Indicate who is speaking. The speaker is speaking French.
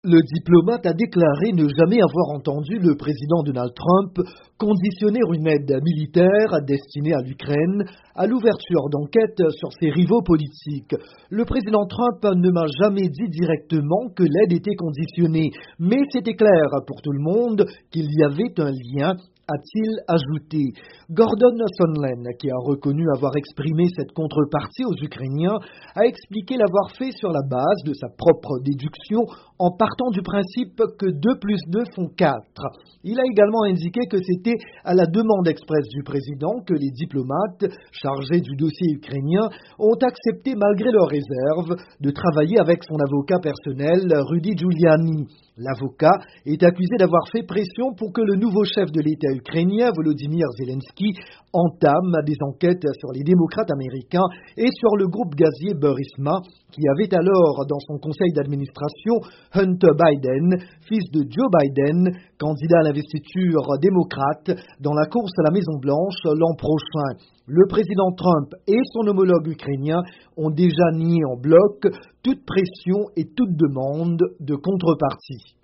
Speaker 1: Le diplomate a déclaré ne jamais avoir entendu le président Donald Trump conditionner une aide militaire destinée à l'Ukraine à l'ouverture d'enquêtes sur ses rivaux politiques. Le président Trump ne m'a jamais dit directement que l'aide était conditionnée, mais c'était clair pour tout le monde qu'il y avait un lien, a-t-il ajouté. Gordon Sondland, qui a reconnu avoir exprimé cette contrepartie aux Ukrainiens, a expliqué l'avoir fait sur la base de sa propre déduction en partant du principe que 2 plus 2 font 4. Il a également indiqué que c'était à la demande expresse du président que les diplomates chargés du dossier ukrainien ont accepté malgré leurs réserves de travailler avec son avocat personnel Rudy Giuliani. L'avocat est accusé d'avoir fait pression pour que le nouveau chef de l'État ukrainien, Volodymyr Zelensky, entame des enquêtes sur les démocrates américains et sur le groupe gazier Burisma, qui avait alors dans son conseil d'administration Hunter Biden, fils de Joe Biden, candidat à l'investiture démocrate dans la course à la Maison-Blanche l'an prochain. Le président Trump et son homologue ukrainien ont déjà nié en bloc toute pression et toute demande de contrepartie.